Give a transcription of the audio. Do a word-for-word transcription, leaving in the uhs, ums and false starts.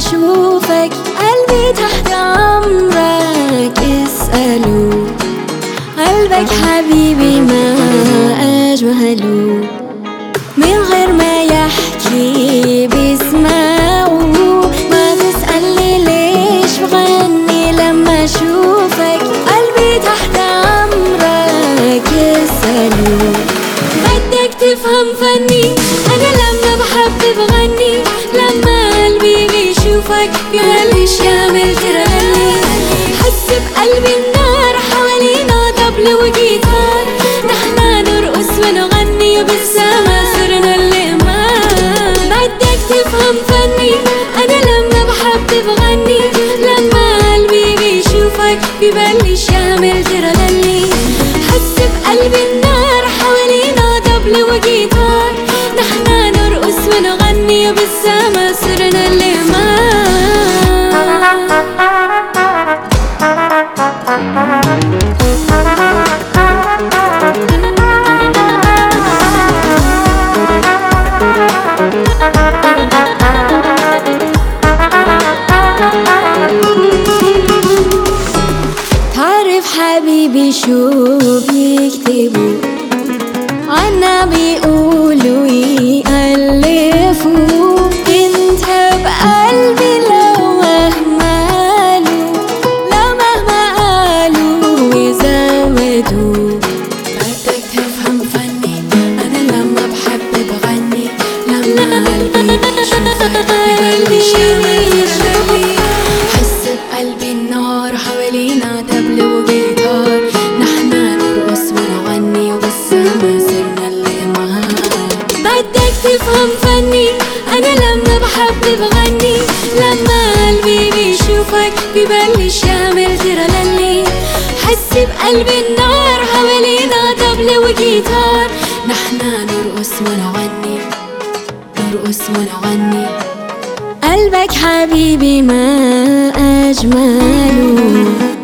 أشوفك قلبي تحت أمرك اسأله، قلبك حبيبي ما أجمله، من غير ما يحكي بيسمعه. ما تسألني ليش بغني لما أشوفك قلبي تحت أمرك اسأله. بدك تفهم فني أنا لما بحب بغني، لما قلبي بيشوفك ببلش يعمل تراني. حس بقلبي النار حوالينا طبل وجيتار، نحنا نرقص ونغني بالسما صرنا الإمام. بدك تفهم فني أنا لما بحب بغني، لما قلبي بيشوفك ببلش يعمل تراني. حس بقلبي النار حوالينا طبل وجيتار، نحنا نرقص ونغني بالسما صرنا الإمام. تعرف حبيبي شو بيكتبوا عنا، بيقولوا يألفوا، انت بقلبي لو مهما قالوا، لو مهما قالوا يزودوا. بدك تفهم فني أنا لما بحب بغني، لما قلبي بيشوفك ببلش يعمل تراني. حس بقلبي النار حوالينا طبل وجيتار، نحنا نرقص ونغني وبالسما صرنا الإمام. بدك تفهم فني أنا لما بحب بغني، لما قلبي بيشوفك ببلش يعمل تراني. حس بقلبي النار حوالينا طبل وجيتار، نحنا نرقص ونغني نرقص ونغني. قلبك حبيبي ما أجمله.